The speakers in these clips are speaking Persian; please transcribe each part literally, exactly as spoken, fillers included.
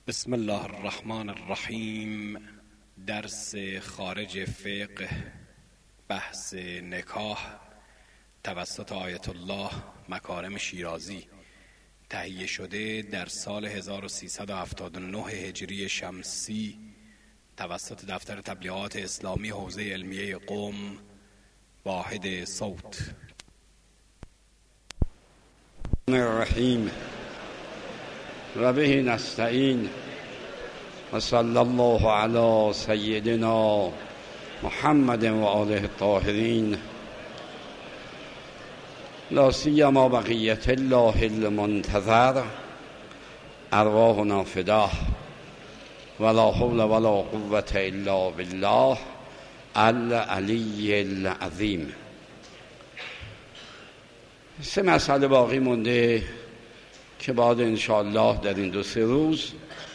بسم الله الرحمن الرحیم. درس خارج فقه، بحث نکاح توسط آیت الله مکارم شیرازی، تهیه شده در سال هزار و سیصد و هفتاد و نه هجری شمسی توسط دفتر تبلیغات اسلامی حوزه علمیه قم، واحد صوت. الرحیم و به نستعین و صلی الله علی سیدنا محمد و آله الطاهرین، لا سیما بقیت الله المنتظر، ارواحنا فداه، ولا حول ولا قوة الا بالله العلی العظیم. سه مسئله باقی مونده که بعد انشاءالله در این دو سه روز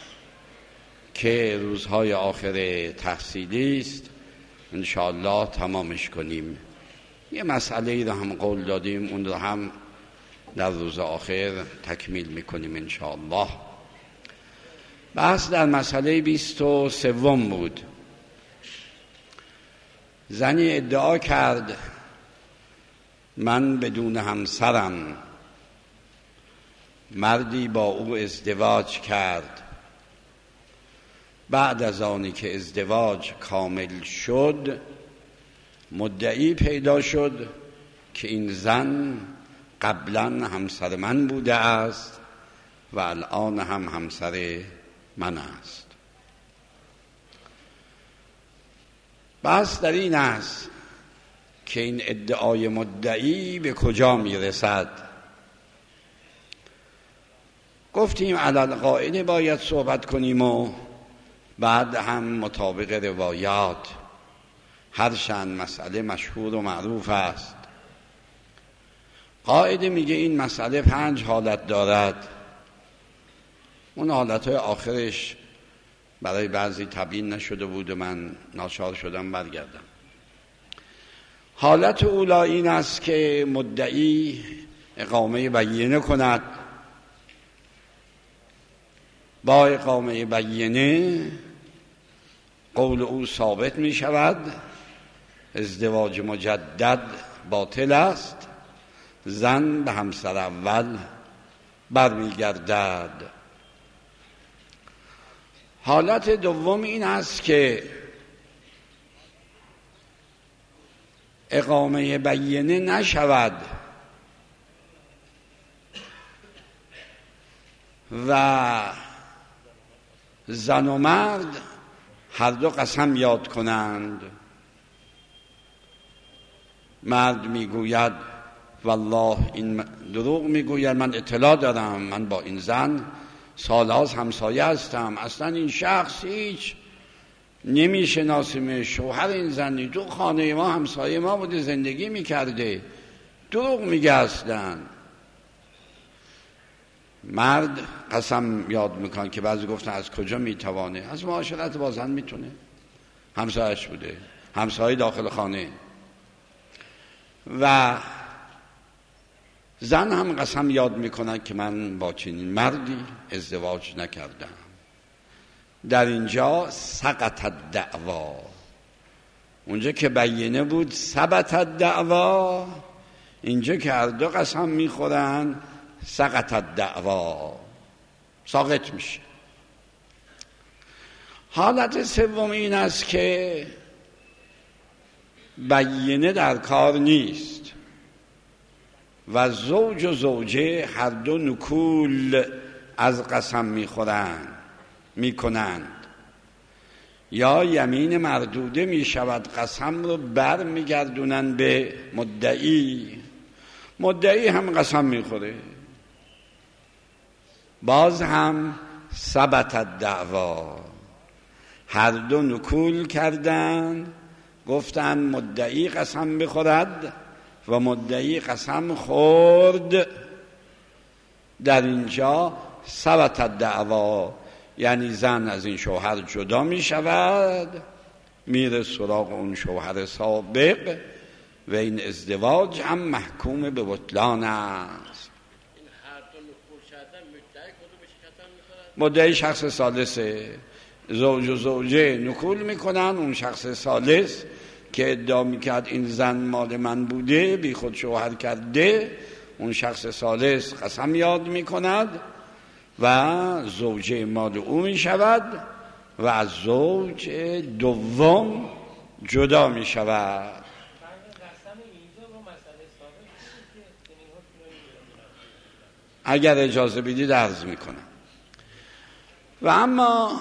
که روزهای آخر تحصیلی است انشاءالله تمامش کنیم. یه مسئله ای رو هم قول دادیم، اون رو هم در روز آخر تکمیل میکنیم انشاءالله. بحث در مسئله بیست و سوم بود. زنی ادعا کرد من بدون همسرم، مردی با او ازدواج کرد، بعد از آنی که ازدواج کامل شد مدعی پیدا شد که این زن قبلا همسر من بوده است و الان هم همسر من است. بس در این است که این ادعای مدعی به کجا میرسد. گفتیم علل قاعده باید صحبت کنیم و بعد هم مطابق روایات، هرچند مسئله مشهور و معروف است. قاعده میگه این مسئله پنج حالت دارد. اون حالتهای آخرش برای بعضی تبیین نشده بود و من ناچار شدم برگردم. حالت اولا این است که مدعی اقامه بینه کند. با اقامه بینه قول او ثابت می شود، ازدواج مجدد باطل است، زن به همسر اول برمی گردد. حالت دوم این است که اقامه بینه نشود و زن و مرد هر دو قسم یاد کنند. مرد میگوید والله این دروغ میگوید، من اطلاع دارم، من با این زن سالهاست همسایه هستم، اصلا این شخص هیچ نمیشناسیم، شوهر این زنی تو خانه ما همسایه ما بوده زندگی میکرده، دروغ میگه اصلا. مرد قسم یاد میکنه که بعضی گفتن از کجا میتوانه؟ از معاشرت با زن میتونه، همسایه‌اش بوده، همسایه داخل خانه. و زن هم قسم یاد میکنه که من با چنین مردی ازدواج نکردم. در اینجا سقط الدعوا، اونجا که بینه بود ثبت الدعوا، اینجا که هر دو قسم میخورن سقط الدعوا، ساقط میشه. حالت سوم این است که بینه در کار نیست و زوج و زوجه هر دو نکول از قسم میخورند میکنند، یا یمین مردوده میشود، قسم رو بر میگردونن به مدعی، مدعی هم قسم میخوره، باز هم ثبت الدعوا، هر دو نکول کردن، گفتن مدعی قسم بخورد و مدعی قسم خورد. در اینجا ثبت الدعوا، یعنی زن از این شوهر جدا می شود، میره سراغ اون شوهر سابق و این ازدواج هم محکوم به بطلان است. مدعی شخص ثالثه. زوج و زوجه نکول میکنن، اون شخص ثالث که ادعا میکرد این زن مال من بوده بی خود شوهر کرده، اون شخص ثالث قسم یاد میکند و زوجه مال او میشود و از زوج دوم جدا میشود. اگر اجازه بدید عرض میکنم. و اما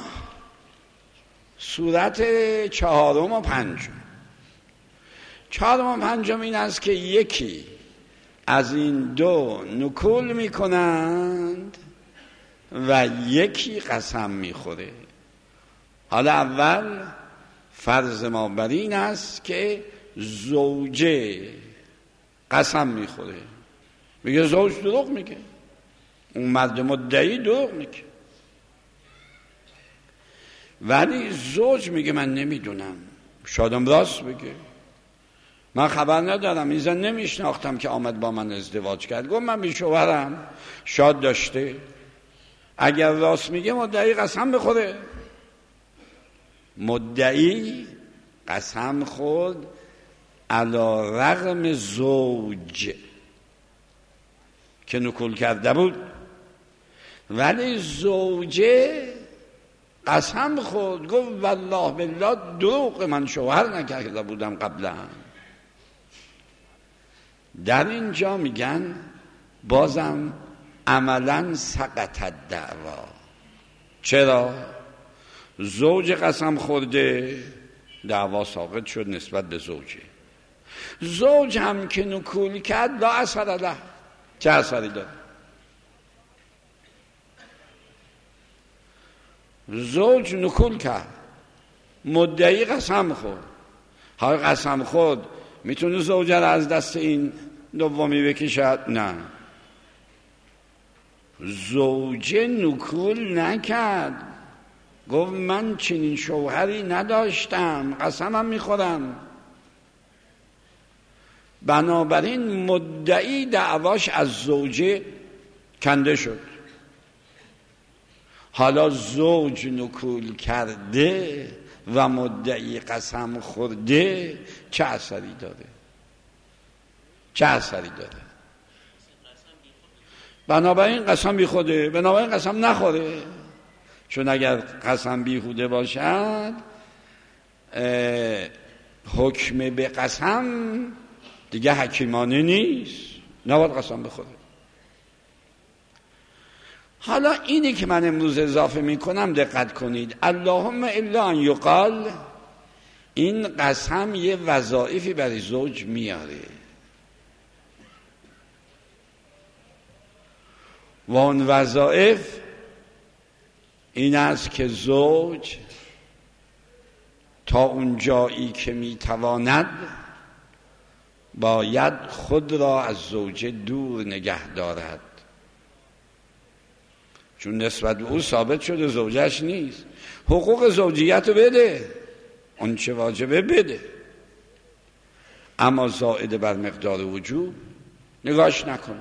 صورت چهارم و پنجم، چهارم و پنجم این است که یکی از این دو نکول میکنند و یکی قسم میخوره. حالا اول فرض ما بر این است که زوجه قسم میخوره، میگه زوج دروغ میگه، اون مرد مدعی دروغ میگه، ولی زوج میگه من نمیدونم، شادم راست بگه، من خبر ندارم، این زن نمیشناختم که آمد با من ازدواج کرد، گفت من بی شوهرم، شاد داشته. اگر راست میگه مدعی قسم بخوره. مدعی قسم خورد علی رغم زوج که نکول کرده بود، ولی زوجه قسم خورد، گفت والله بالله دروغ، من شوهر نکرده بودم قبلا. در اینجا میگن بازم عملا سقط الدعوا. چرا؟ زوج قسم خورده، دعوا ساقط شد نسبت به زوجه. زوج هم که نکول کرد لا اثر له، چه اثری داره؟ زوج نکول کرد، مدعی قسم خورد. های قسم خورد میتونه زوجه را از دست این دومی بکشد؟ نه، زوجه نکول نکرد، گفت من چنین شوهری نداشتم، قسمم میخورم. بنابراین مدعی دعواش از زوجه کنده شد. حالا زوج نکول کرده و مدعی قسم خورده، چه اثری داره؟ چه اثری داره؟ بنابراین قسم بی خوده، بنابراین قسم نخوره. چون اگر قسم بیهوده باشد حکم به قسم دیگه حکیمانه نیست، نباید قسم بخوره. حالا اینی که من امروز اضافه میکنم دقت کنید، اللهم الا ان یقال، این قسم یه وظایفی برای زوج میاره و اون وظایف این است که زوج تا اون جایی که میتواند باید خود را از زوجه دور نگه دارد، چون نسبت به او ثابت شده زوجش نیست. حقوق زوجیت رو بده، اون چه واجبه بده، اما زائد بر مقدار وجوب نگاش نکنه.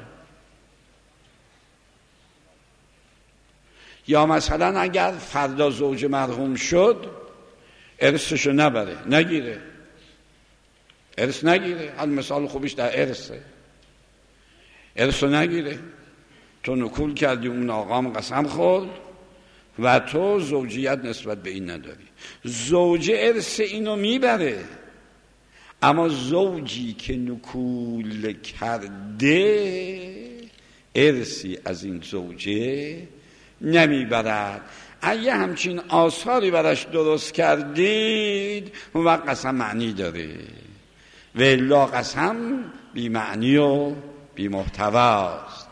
یا مثلا اگر فردا زوج مرحوم شد ارثشو نبره، نگیره، ارث نگیره. حال مثال خوبیش در ارثه، ارثو نگیره. تو نکول کردی، اون آقام قسم خورد و تو زوجیت نسبت به این نداری، زوجه ارث اینو میبره، اما زوجی که نکول کرده ارثی از این زوجه نمیبرد. اگه همچین آثاری برش درست کردید اون وقت قسم معنی داره، و الا قسم بی معنی و بی محتواست.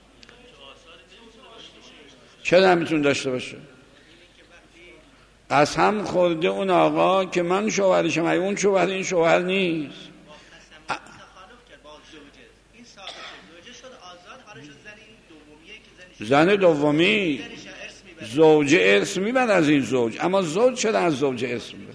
چرا نمیتون داشته باشه؟ قسم خورده اون آقا که من شوهرشم، اون شوهر این شوهر نیست، زن دومی، زوجه ارث میبرد از این زوج، اما زوج چرا از زوجه ارث میبرد؟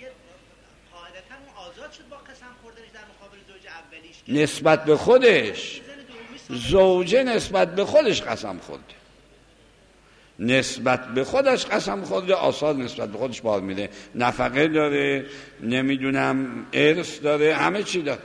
نسبت به خودش، زوجه نسبت به خودش قسم خورده، نسبت به خودش قسم خورده، آثار نسبت به خودش بار میده، نفقه داره، نمیدونم ارث داره، همه چی داره.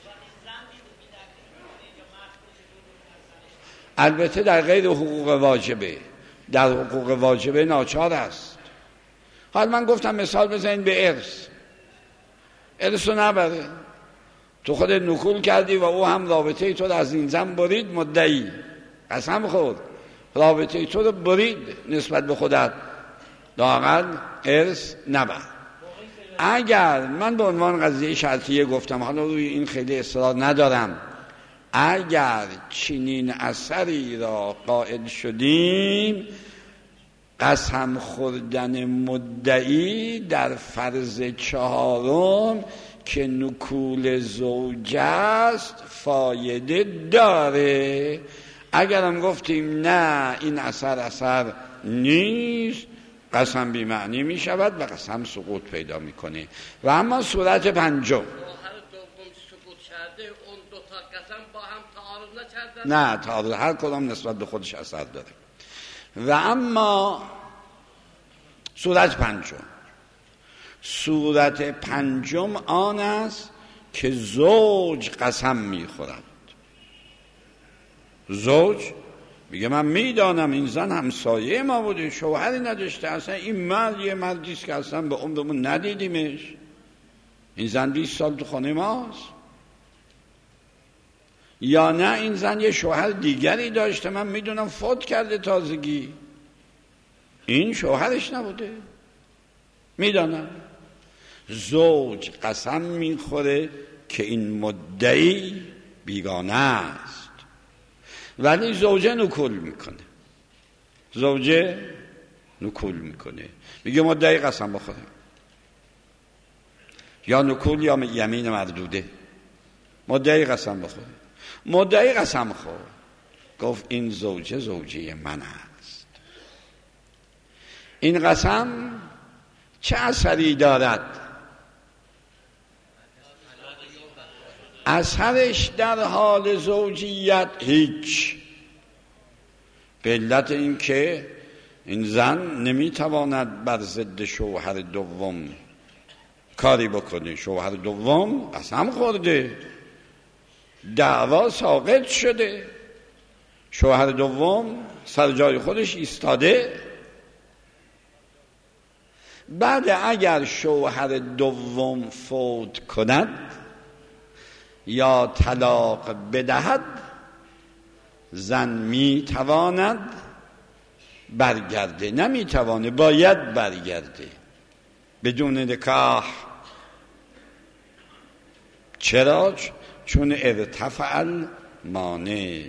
البته در غیر حقوق واجبه، در حقوق واجبه ناچار است. حالا من گفتم مثال بزنید به ارث، ارث رو نبره، تو خودت نکول کردی و او هم رابطه تو رو از این زن برید، مدعی قسم خورد رابطه تو رو برید نسبت به خودت، لااقل ارث نبر. اگر من به عنوان قضیه شرطیه گفتم، حالا روی این خیلی اصرار ندارم، اگر چنین اثری را قائل شدیم، قسم خوردن مدعی در فرض چهارم که نکول زوج است فایده داره. اگرم گفتیم نه این اثر اثر نیست، قسم بی معنی می شود و قسم سقوط پیدا می کنه. و اما صورت پنجم، نه تعارض، هر کدام نسبت به خودش اثر داره. و اما صورت پنجم، صورت پنجم آن است که زوج قسم میخورد. زوج میگه من میدانم این زن همسایه ما بوده، شوهری نداشته، اصلا این مرد یه مردیست که اصلا به عمرمون ندیدیمش، این زن بیست سال تو خانه ماست. یا نه این زن یه شوهر دیگری داشته، من میدونم فوت کرده تازگی، این شوهرش نبوده، میدانم. زوج قسم میخوره که این مدعی بیگانه است، ولی زوجه نکول میکنه، زوجه نکول میکنه، میگه مدعی قسم بخوره، یا نکول یا یمین مردوده. مدعی قسم بخوره، مدعی قسم خورد، گفت این زوجه زوجه من است. این قسم چه اثری دارد؟ اثرش در حال زوجیت هیچ، به علت این که این زن نمیتواند بر ضد شوهر دوم کاری بکنه. شوهر دوم قسم خورده، دعوا ساقط شده، شوهر دوم سر جای خودش ایستاده. بعد اگر شوهر دوم فوت کند یا طلاق بدهد، زن میتواند برگرده، نمیتوانه، باید برگرده بدون نکاح. چرا؟ چون ارتفع المانع.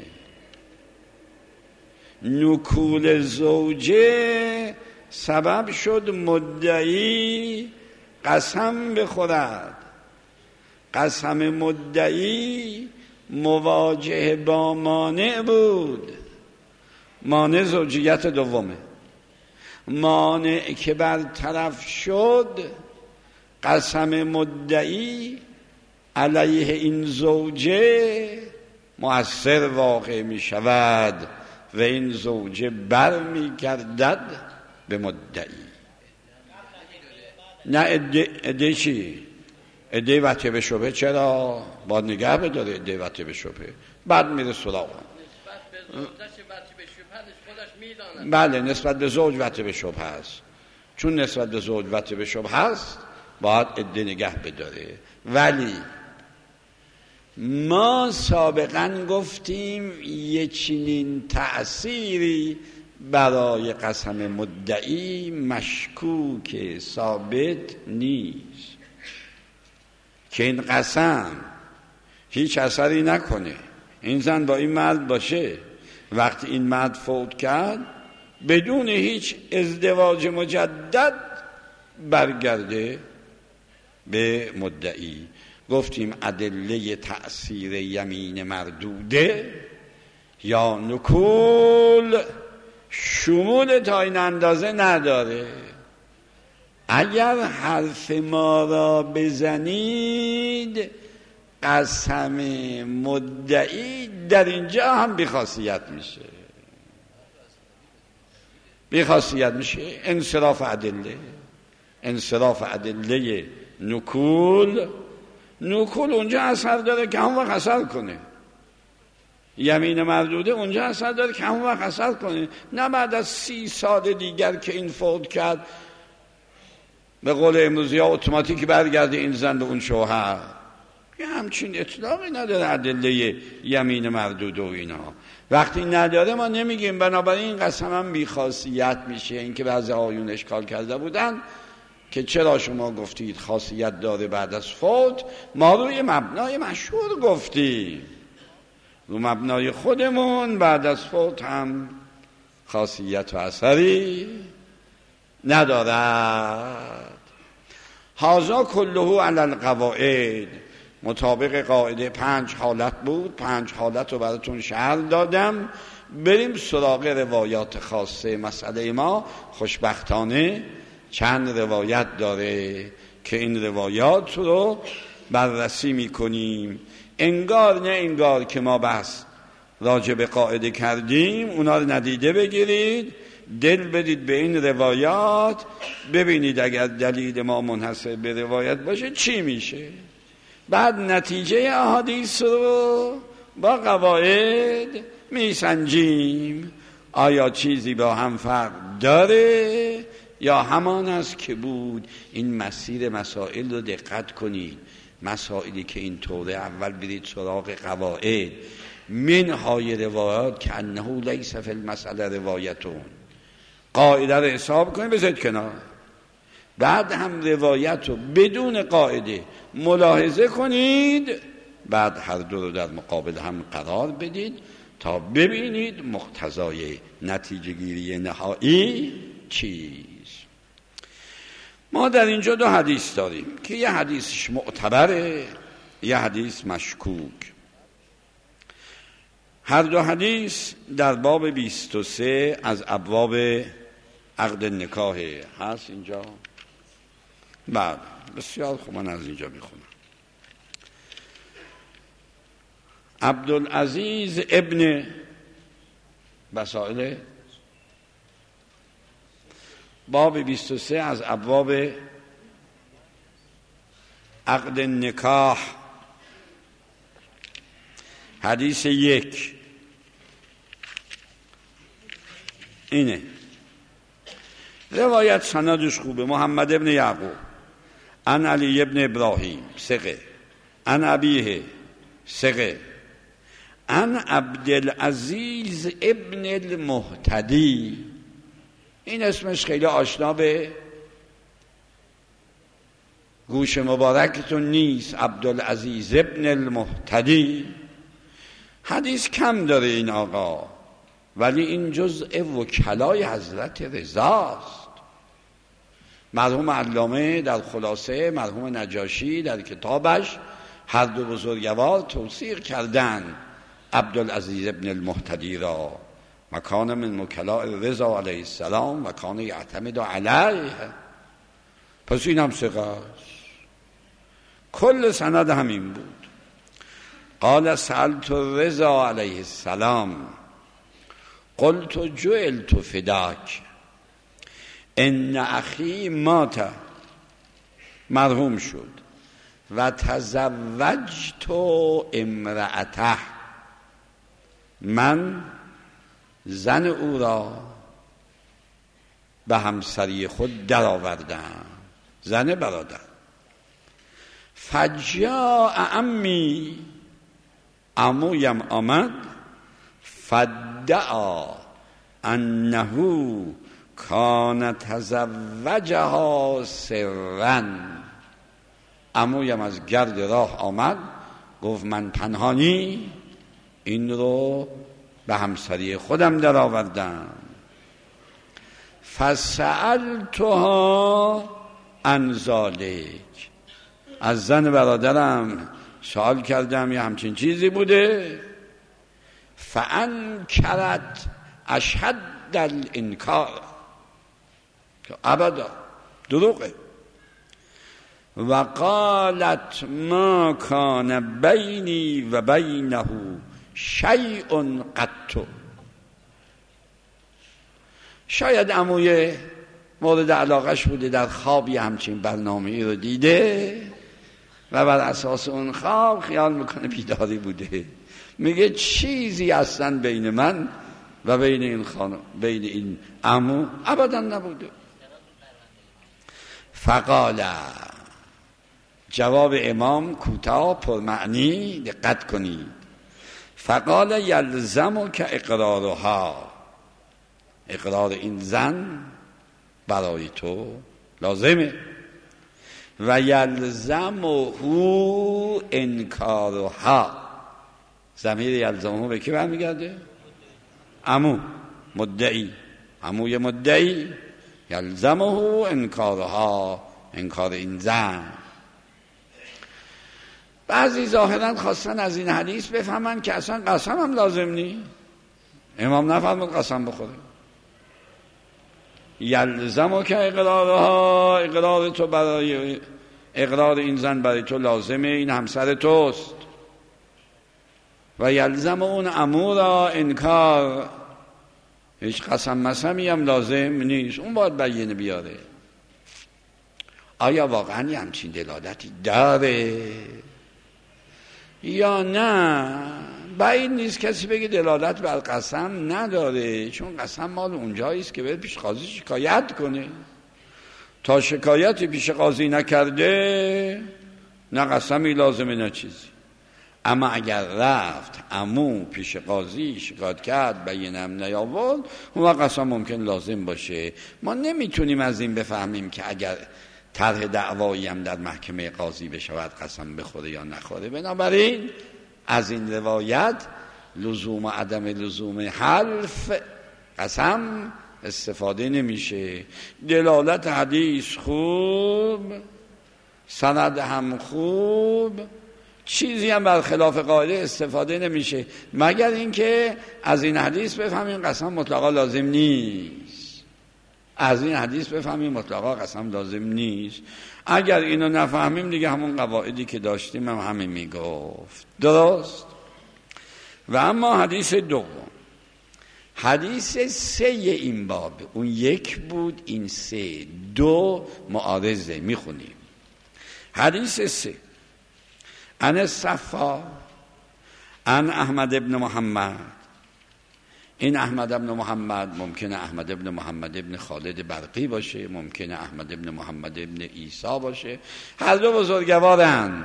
نکول زوجه سبب شد مدعی قسم بخورد. قسم مدعی مواجه با مانع بود. مانع زوجیت دومه. مانع که برطرف شد، قسم مدعی علیه این زوجه مؤثر واقع می شود و این زوجه بر می گردد به مدعی. نه عده عده چی؟ عده وطیه به شبه. چرا؟ باید نگه بداره عده وطیه به شبه، بعد میره سراغ. بله نسبت به زوج وطیه به شبه هست، چون نسبت به زوج وطیه به شبه هست باید عده نگه بداره. ولی ما سابقا گفتیم یه چنین تأثیری برای قسم مدعی مشکوک ثابت نیست، که این قسم هیچ اثری نکنه. این زن با این مرد باشه، وقتی این مرد فوت کرد بدون هیچ ازدواج مجدد برگرده به مدعی. گفتیم ادله تأثیر یمین مردوده یا نکول شمول تا این اندازه نداره. اگر حرف ما را بزنید، قسم مدعی در اینجا هم بی‌خاصیت میشه. بیخاصیت میشه انصراف ادله. انصراف ادله نکول، نکول اونجا اثر داره که همون وقت اثر کنه. یمین مردوده اونجا اثر داره که همون وقت اثر کنه، نه بعد از سی سال دیگر که این فوت کرد به قول امروزی ها اتوماتیک برگرده این زن به اون شوهر. یه همچین اطلاقی نداره ادله یمین مردوده و اینا. وقتی نداره ما نمیگیم. بنابراین این قسم هم بیخاصیت میشه. این که بعضی آیون اشکال کرده بودن که چرا شما گفتید خاصیت داره بعد از فوت، ما روی مبنای مشهور گفتیم، رو مبنای خودمون بعد از فوت هم خاصیت و اثری ندارد. هذا کله علی القواعد، مطابق قاعده پنج حالت بود. پنج حالت رو براتون شرح دادم. بریم سراغ روایات خاصه مسئله ما. خوشبختانه چند روایت داره که این روایات رو بررسی میکنیم. انگار نه انگار که ما بس راجع به قاعده کردیم. اونا رو ندیده بگیرید، دل بدید به این روایات، ببینید اگر دلیل ما منحصر به روایت باشه چی میشه. بعد نتیجه احادیث رو با قواعد میسنجیم. آیا چیزی با هم فرق داره یا همان است که بود. این مسیر مسائل رو دقت کنید. مسائلی که این طوره اول برید سراغ قواعد، منهای روایات که انه لیس فی المسئله روایتون، قاعده رو حساب کنید بذارید کنار. بعد هم روایت رو بدون قاعده ملاحظه کنید، بعد هر دو رو در مقابل هم قرار بدید تا ببینید مقتضای نتیجه گیری نهایی چیست. ما در اینجا دو حدیث داریم که یه حدیثش معتبره، یه حدیث مشکوک. هر دو حدیث در باب بیست و سه از ابواب عقد نکاح هست اینجا. بعد بسیار خوب، من از اینجا میخونم. عبدالعزیز ابن بسائل باب بیست و سه از ابواب عقد نکاح، حدیث یک اینه. روایت سندش خوبه. محمد ابن یعقوب عن علی ابن ابراهیم ثقه، عن ابیه ثقه، عن عبدالعزیز ابن المهتدی. این اسمش خیلی آشنا به گوش مبارکتون نیست. عبدالعزیز ابن المهتدی. حدیث کم داره این آقا، ولی این جزء وکلای حضرت رضاست. مرحوم علامه در خلاصه، مرحوم نجاشی در کتابش، هر دو بزرگوار توثیق کردند عبدالعزیز ابن المهتدی را. مکان من وکلاء رضا علیه السلام و کان یعتمد علیه. پس این هم ثقه است. کل سند همین بود. قال سألت رضا علیه السلام قلت جعلت فداک ان اخی مات، مرحوم شد، و تزوجت امرأته، من زن او را به همسری خود درآوردم، زن برادر. فجاء عمی، عمویم آمد، فدعا انه کان تزوجها سرا. عمویم از گرد راه آمد گفت من پنهانی این رو به همسری خودم در آوردم. فسألتها عن ذلک، از زن برادرم سوال کردم یه همچین چیزی بوده. فانکرت اشهد الانکار، ابدا دروغه. و قالت ما کان بینی و بینه شیء قط، شاید عموی مورد علاقش بوده، در خوابی همچین برنامه‌ای رو دیده و بر اساس اون خواب خیال میکنه بیداری بوده. میگه چیزی اصلا بین من و بین این خانم، بین این عمو ابدا نبوده. فقال، جواب امام کوتاه پرمعنی، دقت کنید. فقال یلزمک اقرارها، اقرار این زن برای تو لازمه. و یلزمه انکارها، ضمیر یلزمه به کی برمیگرده؟ عمو، مدعی، عموی مدعی. یلزمه انکارها، انکار این زن. بعضی ظاهرا خواستن از این حدیث بفهمن که اصلا قسم هم لازم نی. امام نفرمود قسم بخوره. یلزمو که اقرارها، اقرار تو برای، اقرار این زن برای تو لازمه، این همسر توست. و یلزم اون امورا انکار، هیچ قسم مسمی هم لازم نیست، اون باید بیانه بیاره. آیا واقعا همچین دلالتی داره یا نه؟ بعید نیست کسی بگه دلالت بر قسم نداره، چون قسم مال اونجاییست که بره پیش قاضی شکایت کنه. تا شکایتی پیش قاضی نکرده نه قسمی لازمه نه چیزی. اما اگر رفت عمو پیش قاضی شکایت کرد بیانم نیاورد، اون قسم ممکن لازم باشه. ما نمیتونیم از این بفهمیم که اگر طرح دعوایی هم در محکمه قاضی بشود قسم بخوره یا نخوره. بنابراین از این روایت لزوم و عدم لزوم حلف قسم استفاده نمیشه. دلالت حدیث خوب، سند هم خوب، چیزی هم برخلاف قاعده استفاده نمیشه، مگر اینکه از این حدیث بفهمیم قسم مطلقا لازم نیست. از این حدیث بفهمیم مطلقا قسم لازم نیست. اگر اینو نفهمیم دیگه همون قواعدی که داشتیم هم همین میگفت. درست؟ و اما حدیث دوم، حدیث سه این باب، اون یک بود، این سه، دو معارضه. میخونیم حدیث سه. عن الصفا عن احمد ابن محمد. این احمد ابن محمد ممکنه احمد ابن محمد ابن خالد برقی باشه، ممکنه احمد ابن محمد ابن عیسی باشه. هر دو بزرگوارن،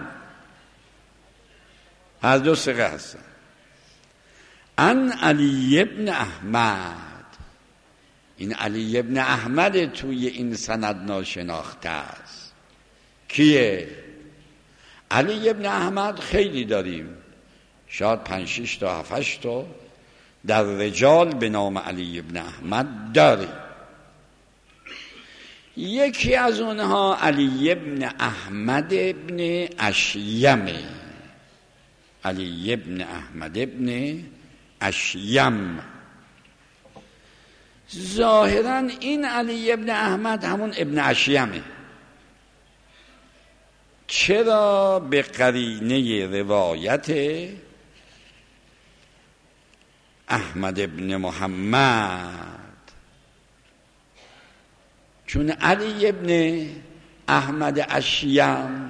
هر دو ثقه هستن. عن علی ابن احمد. این علی ابن احمد توی این سند ناشناخته است. کیه؟ علی ابن احمد خیلی داریم، شاید پنج شش تا هفت تا در رجال به نام علی ابن احمد داریم. یکی از اونها علی ابن احمد ابن اشیمه. علی ابن احمد ابن اشیم. ظاهرا این علی ابن احمد همون ابن اشیمه. چرا؟ به قرینه روایت احمد ابن محمد، چون علی ابن احمد اشیم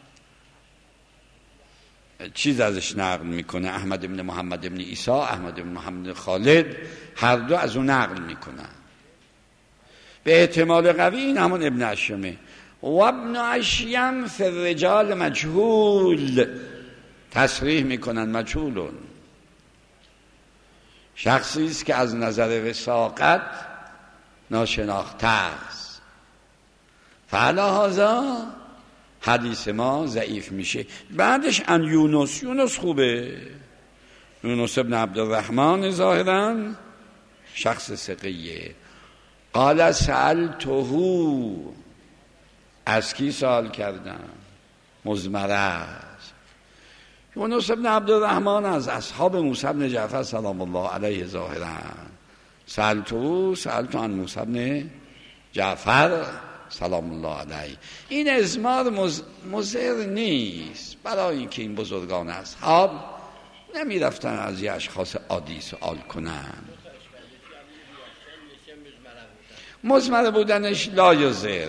چیز ازش نقل میکنه، احمد ابن محمد ابن عیسی، احمد ابن محمد خالد، هر دو از اون نقل میکنن. به احتمال قوی این همون ابن اشیمه. و ابن اشیم فی الرجال مجهول، تصریح میکنن مجهولون، شخصی است که از نظر وثاقت ناشناخته است. فعلا هذا حدیث ما ضعیف میشه. بعدش ان یونس، یونس خوبه، یونس ابن عبدالرحمن ظاهرا شخص ثقیه. قال سألته، از کی سوال کردم؟ مزمره است. یونس ابن عبدالرحمن از اصحاب موسی بن جعفر سلام الله علیه ظاهرا. سألته، سألت عن موسی بن جعفر سلام الله علیه. این ازمار مز... مزر نیست، برای اینکه این بزرگان اصحاب نمی رفتن از یه اشخاص عادی سوال کنن. مضمر بودنش لا یضر.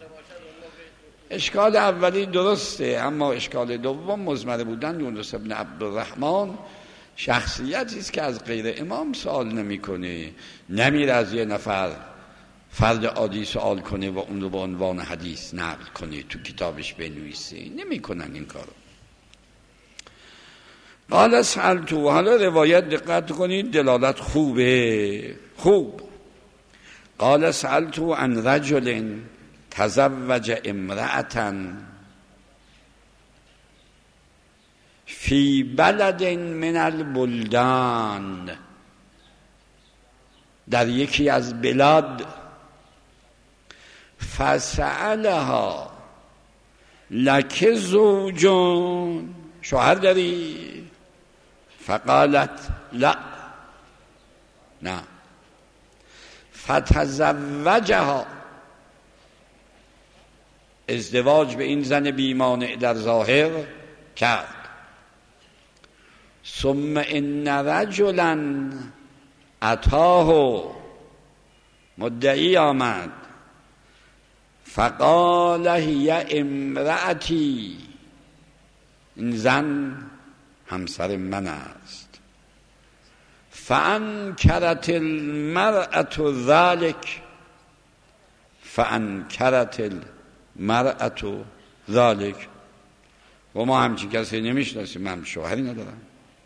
اشکال اولی درسته، اما اشکال دوم مضمر بودن یونس بن عبدالرحمن شخصیتی است که از غیر امام سوال نمیکنه، نمیره از یه نفر فرد عادی سوال کنه و اون رو به عنوان حدیث نقل کنه تو کتابش بنویسه، نمیکنن این کارو. قال سألتو، حالا روایت دقت کنید دلالت خوبه خوب. قال سألتو عن رجل تزوج امرأة فی بلد من البلدان، در یکی از بلاد، فسألها لک زوجون، شوهر داری؟ فقالت لا، نه. فتزوجها، ازدواج به این زن بیمانع در ظاهر کرد. ثم ان رجلا اتاه، مدعی آمد، فقال هی امرأتی، این زن همسر من است. فانکرت المرأة ذلك، فانکرت المرأة ذلك، و ما همچین کسی نمیشناسیم، من شوهری ندارم.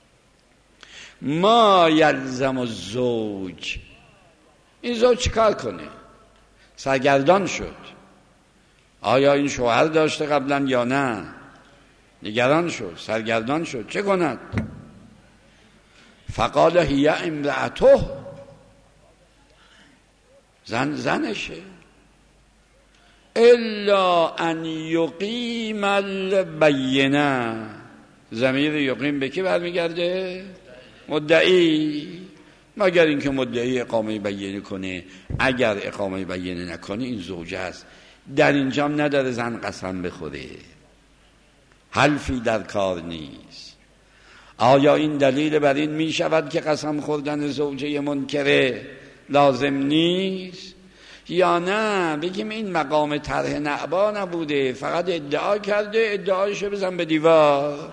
ما یلزم الزوج، این زوج چیکار کنه؟ سرگردان شد، آیا این شوهر داشته قبلا یا نه؟ نگران شد، سرگردان شد، چه کند؟ فقال هی امرأته، زن زنشه. الا ان یقیم البینه، ضمیر یقیم به کی برمیگرده؟ مدعی. مگر اینکه مدعی اقامه بینه کنه، اگر اقامه بینه نکنه این زوجه است. در اینجا نداره زن قسم بخوره، حلفی در کار نیست. آیا این دلیل بر این می شود که قسم خوردن زوجه منکره لازم نیست؟ یا نه بگیم این مقام طرح نعبا نبوده، فقط ادعا کرده، ادعایشو بزن به دیوار.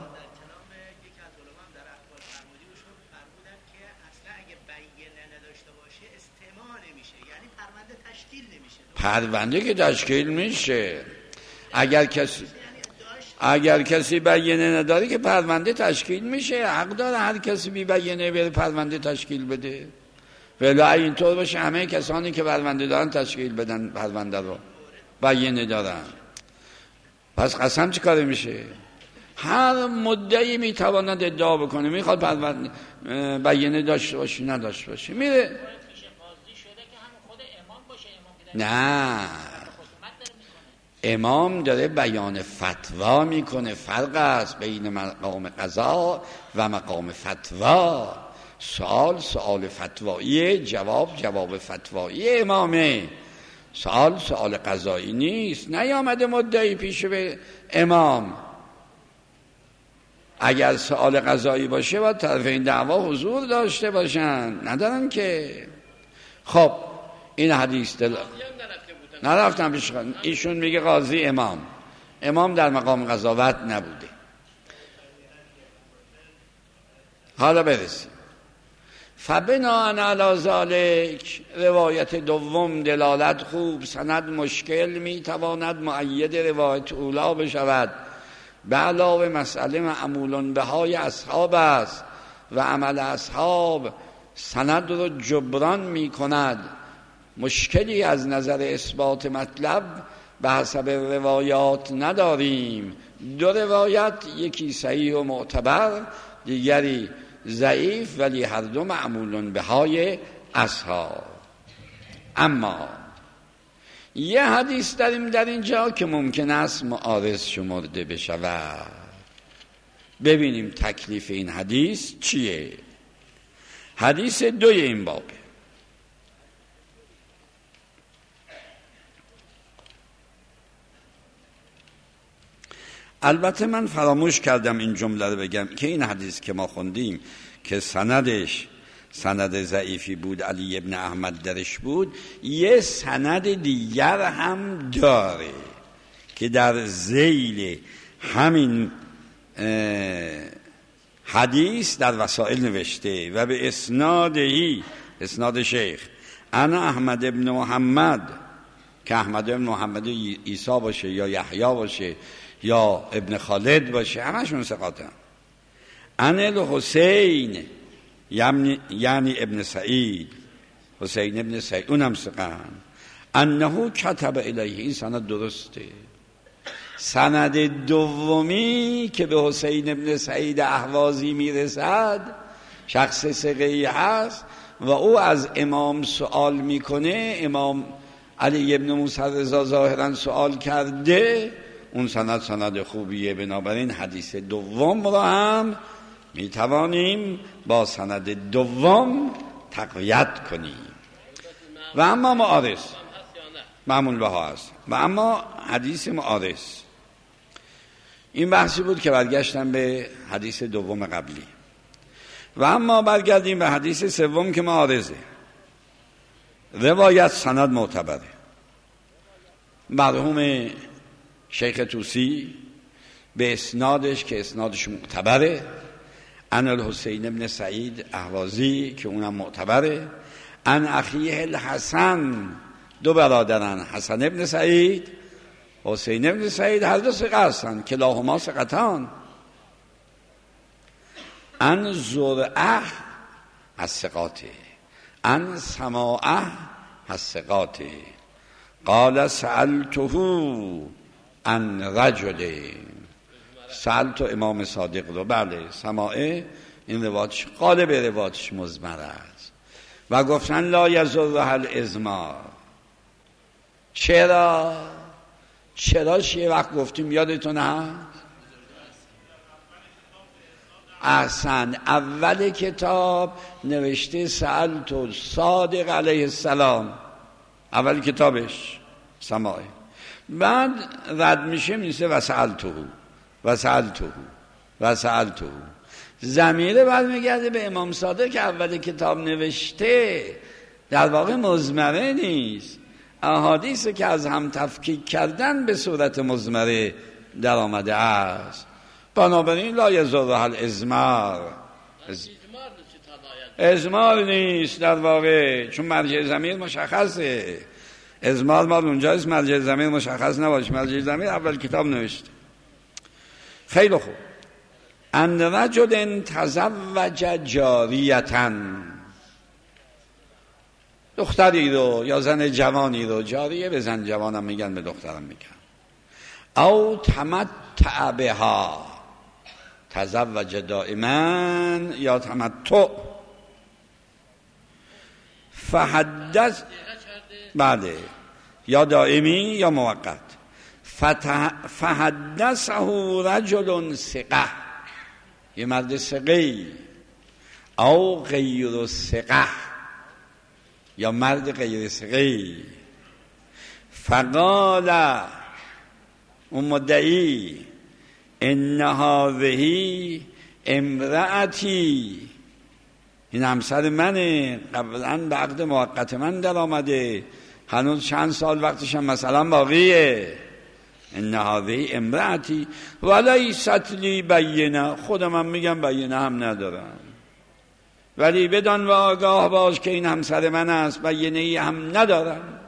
پرونده که تشکیل میشه، اگر کسی اگر کسی بیانیه نداره که پرونده تشکیل میشه، حق داره هر کسی بی بیانیه بره پرونده تشکیل بده. ولی اینطور باشه همه کسانی که پرونده دارن تشکیل بدن پرونده رو، بیانیه دارن، پس قسم چی کاره میشه؟ هر مدعی میتواند ادعا بکنه میخواد پرونده بیانیه داشته باشه نداشته باشه، میره. نه، امام داره بیان فتوا میکنه، فرق است بین مقام قضا و مقام فتوا. سوال سوال فتوایی، جواب جواب فتوایی امامه، سوال سوال قضایی نیست. نیامده مدعی پیش به امام، اگر سوال قضایی باشه باید طرفین دعوا حضور داشته باشن، ندارن که. خب این حدیث دل نرفتم پیش، ایشون میگه قاضی امام، امام در مقام قضاوت نبوده. حالا برسیم. فبناء علی ذلک، روایت دوم دلالت خوب، سند مشکل، میتواند مؤید روایت اولا بشود. به علاوه مسئله معمول بهای اصحاب است و عمل اصحاب سند رو جبران میکند. مشکلی از نظر اثبات مطلب به حسب روایات نداریم. دو روایت، یکی صحیح و معتبر، دیگری ضعیف، ولی هر دو معمول بهای اصحاب. اما یه حدیث داریم در اینجا که ممکن است معارض شمرده بشود. ببینیم تکلیف این حدیث چیه. حدیث دوی این بابه. البته من فراموش کردم این جمله رو بگم که این حدیث که ما خوندیم که سندش سند ضعیفی بود، علی ابن احمد درش بود، یه سند دیگر هم داره که در ذیل همین حدیث در وسائل نوشته و به اسنادهی، اسناد شیخ انا احمد ابن محمد، که احمد ابن محمد عیسی باشه یا یحیی باشه یا ابن خالد باشه، همشون ثقاتن. انا الحسین یعنی, یعنی ابن سعید، حسین ابن سعید اونم ثقن، انه کتب الیه، این سند درسته. سند دومی که به حسین ابن سعید اهوازی میرسد شخص ثقه‌ای هست و او از امام سوال میکنه، امام علی ابن موسی رضا ظاهرا سوال کرده، اون سند سند خوبیه. بنابراین حدیث دوم را هم میتوانیم با سند دوم تقویت کنیم. و اما معارض معمول بها است. و اما حدیث معارض، این بحثی بود که برگشتم به حدیث دوم قبلی. و اما برگردیم به حدیث سوم که معارضه. روایت سند معتبره. مرحوم شیخ طوسی به اسنادش که اسنادش معتبره، ان الحسین ابن سعید اهوازی که اونم معتبره، ان اخیه الحسن، دو برادرن حسن ابن سعید حسین ابن سعید، هر دو ثقه هستند، کلاهما ثقتان. ان زرعه از ثقاته، ان سماعه از ثقاته. قال سألته عن رجل، سألت امام صادق رو، بله سماعه این روایتش غالب روایتش مضمر است. و گفتن لا یضرها الازمار. چرا؟ چراش یه وقت گفتیم یادتون هست؟ احسن، اول کتاب نوشته سألت صادق علیه السلام، اول کتابش سماعه، بعد رد میشه میشه و سألته و سألته و سألته. ضمیر برمیگرده به امام صادق که اول کتاب نوشته، در واقع مضمره نیست، احادیث که از هم تفکیک کردن به صورت مضمره در آمده است. بنابراین لا یضرها الازمار، ازمار نیست در واقع، چون مرجع ضمیر مشخصه. ازمار مال اونجاست، مرجع ضمیر مشخص نباشه. مرجع ضمیر اول کتاب نوشته. خیلی خوب. ان رجل تزوج جاریتا، دختری رو یا زن جوانی رو، جاریه به زن جوانم میگن، به دخترم میگن. او تمتع بها، تزوج دائما یا تمتع. فحدث، بله، یا دائمی یا موقت. فحدثه رجل ثقه، یه مرد ثقه‌ای، او غیر ثقه، یا مرد غیر ثقه‌ای. فقال، اون مدعی، ان هذه امرأتی، این همسر منه، قبلا به عقد موقت من در آمده، هنوز چند سال وقتشم مثلا باقیه. ان هذه امرأتی ولیست لی بینه، خودم هم میگم بینه هم ندارم، ولی بدان و آگاه باش که این همسر من است، بینه ای هم ندارم،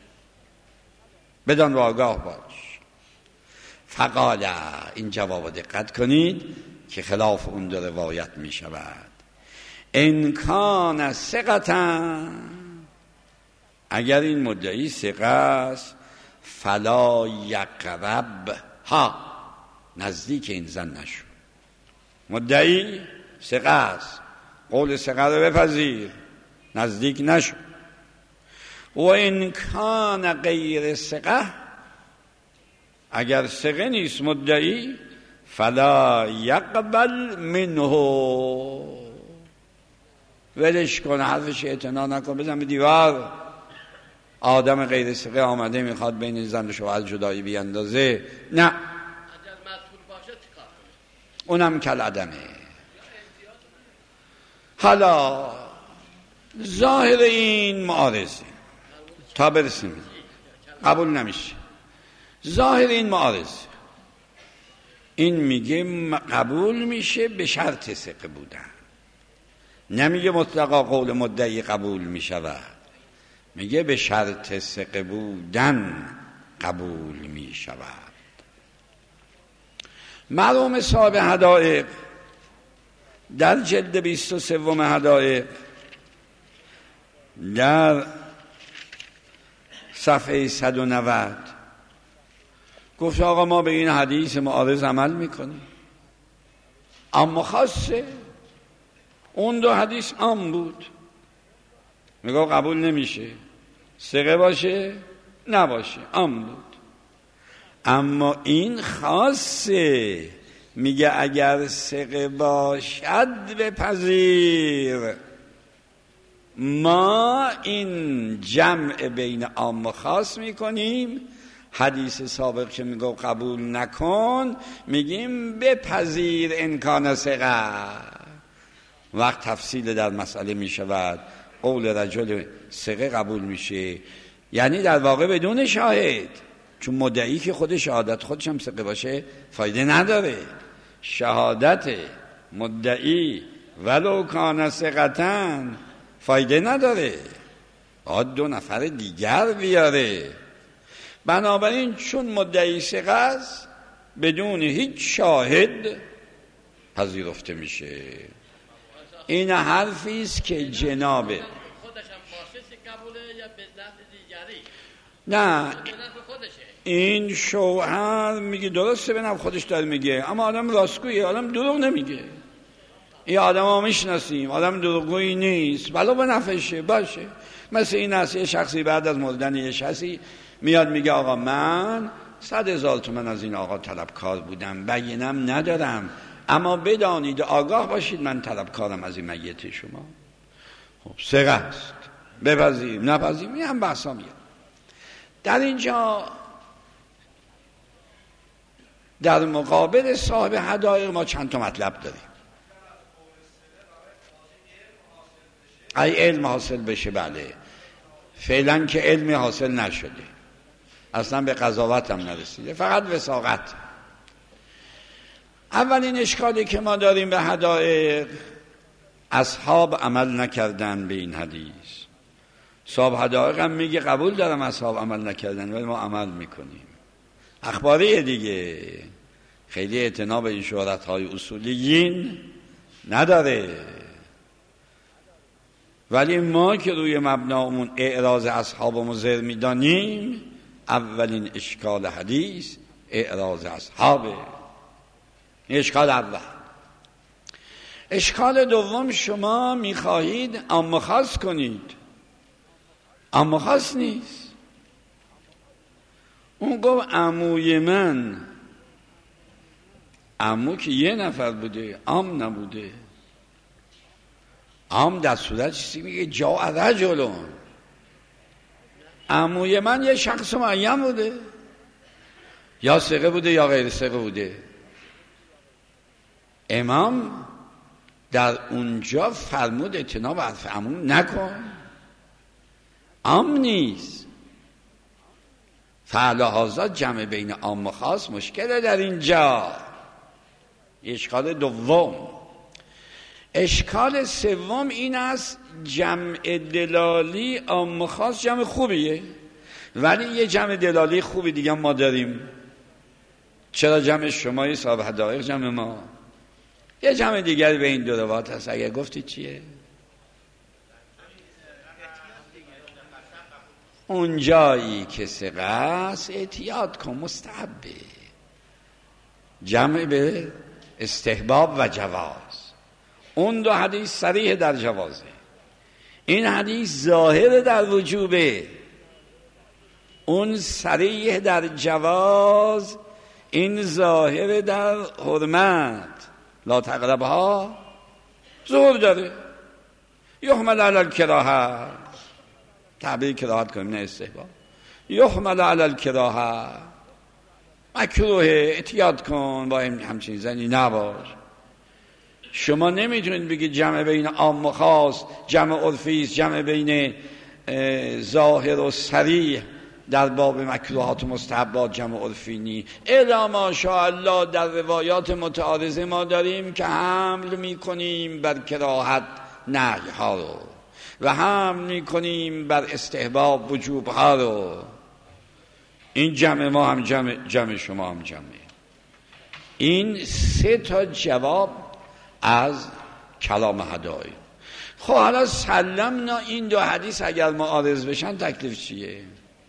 بدان و آگاه باش. فقال، این جواب دقت کنید که خلاف اون دو روایت می شود. ان کان ثقة، اگر این مدعی ثقه است، فلا یقرب ها، نزدیک این زن نشو. مدعی ثقه است، قول ثقه رو بپذیر، نزدیک نشو. و ان کان غیر ثقه، اگر ثقه نیست مدعی، فلا یقبل منه، ولش کن، حرفش اعتنا نکن، بزن به دیوار. آدم غیر ثقه آمده میخواد بین زن و شوهر جدایی بیاندازه، نه، اگر مطلوب باشه چیکار کنه؟ اونم کل عدمه. حالا ظاهر این معارضه تا برسیم قبول نمیشه. ظاهر این معارضه این میگه قبول میشه به شرط ثقه بودن، نمیگه مطلقا قول مدعی قبول میشود، میگه به شرط ثقه بودن قبول میشود. مرحوم صاحب حدائق در جلد بیست و سوم حدائق در صفحه صد و نود گفت آقا ما به این حدیث معارض عمل میکنیم، اما خاصه اون دو حدیث عام بود، میگه قبول نمیشه، ثقه باشه نباشه، عام بود. اما این خاصه، میگه اگر ثقه باشد بپذیر. ما این جمع بین عام و خاص میکنیم. حدیث سابق که میگه قبول نکن، میگیم بپذیر امکان ثقه. وقت تفصیل در مسئله میشود قول رجل ثقه قبول میشه، یعنی در واقع بدون شاهد، چون مدعی که خود شهادت خودش هم ثقه باشه فایده نداره. شهادت مدعی ولو کان ثقتن فایده نداره، باید دو نفر دیگر بیاره. بنابراین چون مدعی ثقه است بدون هیچ شاهد پذیرفته میشه. این حرفی است که جناب خودش هم خاصی قبوله یا به نفع دیگری؟ نه، به نفع خودشه. این شوهر میگه درسته به نفع خودش داره میگه، اما آدم راستگویه، آدم دروغ نمیگه. این آدم ها میشناسیم، آدم دروغگویی نیست، ولو به نفعشه باشه. مثل این است، یه شخصی بعد از مردن یه شخصی میاد میگه آقا من صد هزار تومن از این آقا طلبکار بودم، بینم ندارم، اما بدانید آگاه باشید من طلبکارم از این میت شما. خب ثقه است، بپذیریم نپذیریم، این هم بحثا میاد. در اینجا در مقابل صاحب حدائق ما چند تا مطلب داریم. ای علم حاصل بشه، بله، فعلا که علمی حاصل نشده، اصلا به قضاوت هم نرسیده، فقط وثاقت. اولین اشکالی که ما داریم به حدائق، اصحاب عمل نکردن به این حدیث. صاحب حدائق هم میگه قبول دارم اصحاب عمل نکردن ولی ما عمل میکنیم. اخباری دیگه خیلی اعتنا به این شهرت‌های اصولیین نداره، ولی ما که روی مبنامون اعراض اصحاب و مضر میدانیم، اولین اشکال حدیث اعراض اصحابه. این اشکال اول. اشکال دوم، شما میخواهید عام خاص کنید، عام خاص نیست. اون گفت عموی من، عمو که یه نفر بوده، عام نبوده. عام در صورت چیزی میگه جاء رجلون، عموی من یه شخص معین بوده، یا ثقه بوده یا غیر ثقه بوده. امام در اونجا فرمود اعتنا به حرف عمو نکن، عام نیست. فعلهذا جمع بین عام و خاص مشکله در اینجا. اشکال دوم. اشکال سوم این است، جمع دلالی عام و خاص جمع خوبیه، ولی یه جمع دلالی خوبی دیگه ما داریم. چرا جمع شمایی صاحب حدائق جمع ما؟ یه جمع دیگری به این دو روایت هست، اگر گفتید چیه؟ اون جایی که ثقه است احتیاط کن، مستحبه. جمع به استحباب و جواز. اون دو حدیث صریح در جوازه، این حدیث ظاهر در وجوبه. اون صریح در جواز، این ظاهر در حرمت. لا تقربها ظهور داره. یحمل علی الکراهه، تعبیر کراهت کنیم نه استحباب. یحمل علی الکراهه، مکروه، احتیاط کن با همچین زنی نباش. شما نمیتونید بگید جمع بین عام و خاص، جمع عرفی است، جمع بین ظاهر و صریح در باب مکروهات و مستحبات جمع عرفی نی. الا ماشاءالله در روایات متعارضه ما داریم که حمل میکنیم بر کراهت نهی ها رو و حمل میکنیم بر استحباب وجوب ها رو. این جمع ما هم جمع، جمع شما هم جمع. این سه تا جواب از کلام هدای. خب حالا سلمنا این دو حدیث اگر معارض بشن تکلیف چیه؟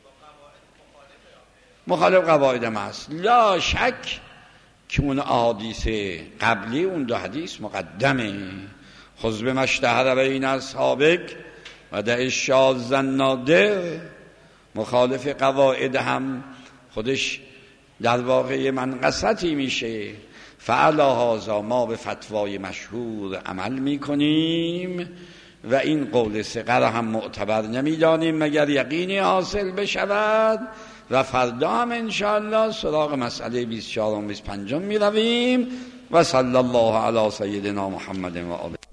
مخالف قواعد هم هست. لا شک که اون احادیث قبلی اون دو حدیث مقدمه. خذ بما اشتهر بین اصحابک و دع الشاذ النادر. مخالف قواعد هم خودش در واقع منقصتی میشه. فعلا هذا ما به فتوای مشهور عمل میکنیم و این قول ثقه را هم معتبر نمیدانیم مگر یقینی حاصل بشود و فردا هم انشاءالله سراغ مسئله بیست و چهار و بیست و پنج میرویم. و صلی الله علی سیدنا محمد و آله.